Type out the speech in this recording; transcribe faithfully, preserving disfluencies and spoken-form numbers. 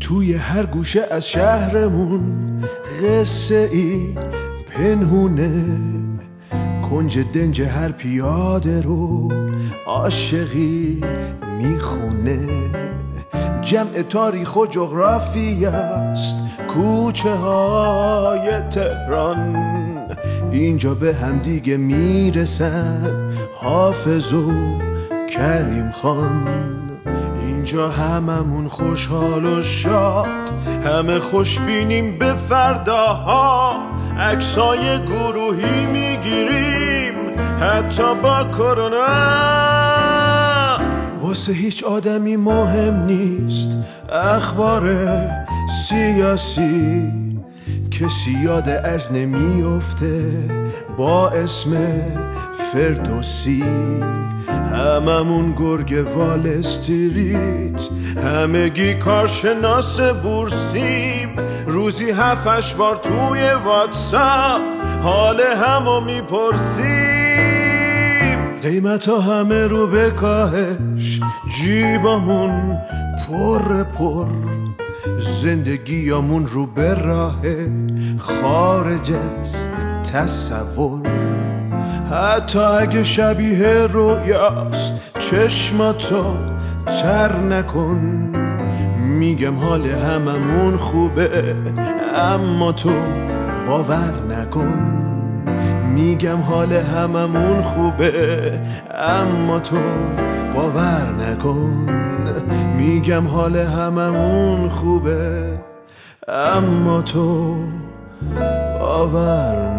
توی هر گوشه از شهرمون قصه ای پنهونه، کنج دنج هر پیاده رو عاشقی میخونه. جمع تاریخ و جغرافی است کوچه های تهران، اینجا به هم دیگه میرسن حافظ و کریم خان. اینجا هممون خوشحال و شاد، همه خوشبینیم به فرداها، عکسای گروهی میگیریم حتی با کرونا. واسه هیچ آدمی مهم نیست اخبار سیاسی، کسی یاد ارز نمیفته با اسم فردوسی. هممون گرگ وال استریت، همگی کارشناس بورسیم، روزی هفتش بار توی واتساپ حال همو میپرسیم. قیمت ها همه رو به کاهش، جیبامون پر پر، زندگیامون رو به راه خارج از تصور. حتی اگه شبیه رویاست چشماتو تر نکن، میگم حال هممون خوبه اما تو باور نکن. میگم حال هممون خوبه اما تو باور نکن. میگم حال هممون خوبه اما تو باور نکن.